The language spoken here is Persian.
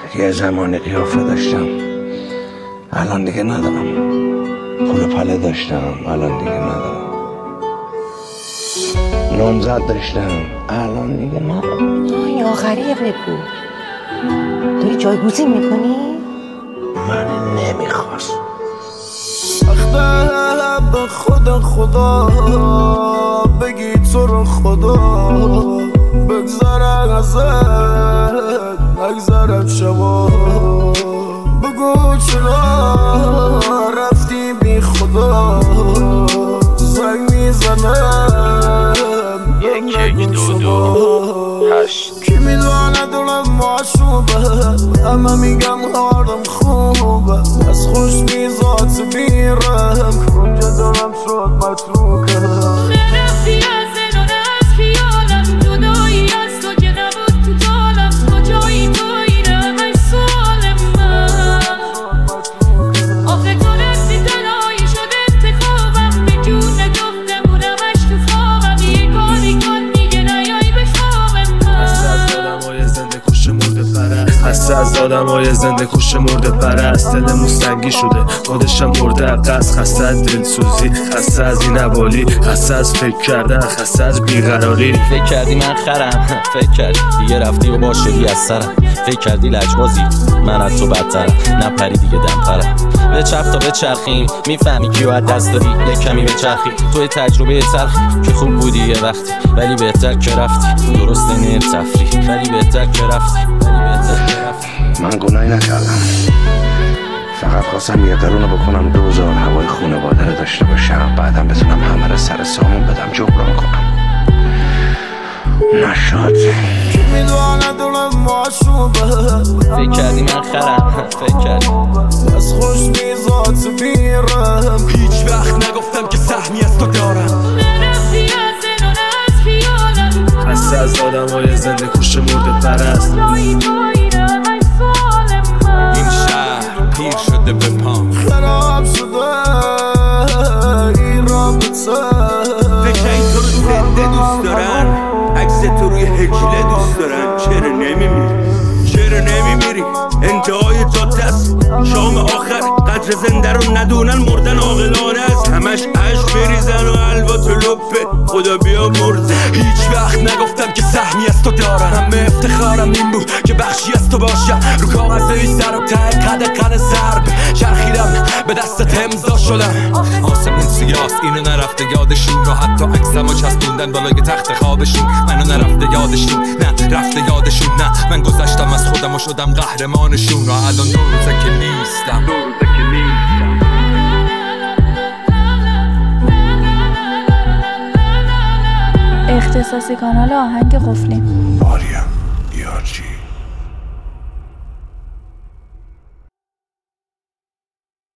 یه زمانی قیافه داشتم الان دیگه ندارم، پول پله داشتم الان دیگه ندارم، نامزد داشتم الان دیگه ندارم. آی آخری ابن پول داری جایگزین میکنی؟ من نمیخواست سخته به خدا بگی تو رو خدا بگذره ازت نگذرم شبا بگو چرا رفتی بی خدا زنگ میزنم یک دو هشت کی میدونه دلم معشوبه همه میگم حالم خوبه از خوش میزات بیرم کنجا دلم شد متروکه نرفتی از دل و از خیالم جدایی از تو که نبود تو طالم کجایی توی همش سوال من آخه تو رفتی تنهایی شد انتخابم به جون گفتمونمش تو خوابم یه کاری کن دیگه نیایی به خواب من خسته از آدمای زنده کش مرده پرست دلمون سنگی شده خودشم مرده قصد خسته از دلسوزی خسته از این عوالی خسته از فکر کردن خسته از بیقراری فکر کردی من خرم فکر کردی دیگه رفتی و با شدی از سرم فکر کردی لجبازی من از تو بدترم نپری دیگه دمترم به چرخ تا به چرخیم میفهمی کیو از دست دادی یه کمی به چرخی توی تجربه تلخی که خوب بودی یه وقتی ولی بهتر که رفتی درسته نه تفریح ولی بهتر که رفتی من گناهی نکردم، فقط خواستم یه قرونه بکنم 2000 هوای خونواده رو داشته باشم بعدم بتونم همه رو سر سامون بدم جبران کنم. نشد. کی میدونه دلم معشوبه فکر کردی من خرم فکر کردی از خوش میزات بیرم هیچ وقت نگفتم که سهمی از تو دارم نرفتی از دل و از خیالم خسته از آدمای زنده کش مرده پرست جایی توی همش سوال من این شهر پیر شده به پام خراب شده این رابطه فکر این تو رو زنده دوست دارن عکس تو روی هجله دوست دارن چرا نمیمیری انتهای جاده است شام آخر قدر زنده رو ندونن مردن عاقلانه است همش عشق بریزن و حلوا تو لپه خدا بیا مرده هیچ وقت نگفتم که سهمی از تو دارم همه افتخارم این بود که بخشی از تو باشم رو کاغذ ای سر و ته قد ضرب چرخیدم به دستت امضا شدم آسمون سیاست اینو نرفته یادشون و حتی عکسمو چسبوندن بالای تخت خوابشون منو نرفته یادشون نه رفته یادشون نه من گذشتم از خودم و شدم قهرمانشون و الان دو روزه که نیستم اختصاصی کانال آهنگ قفلی. آریا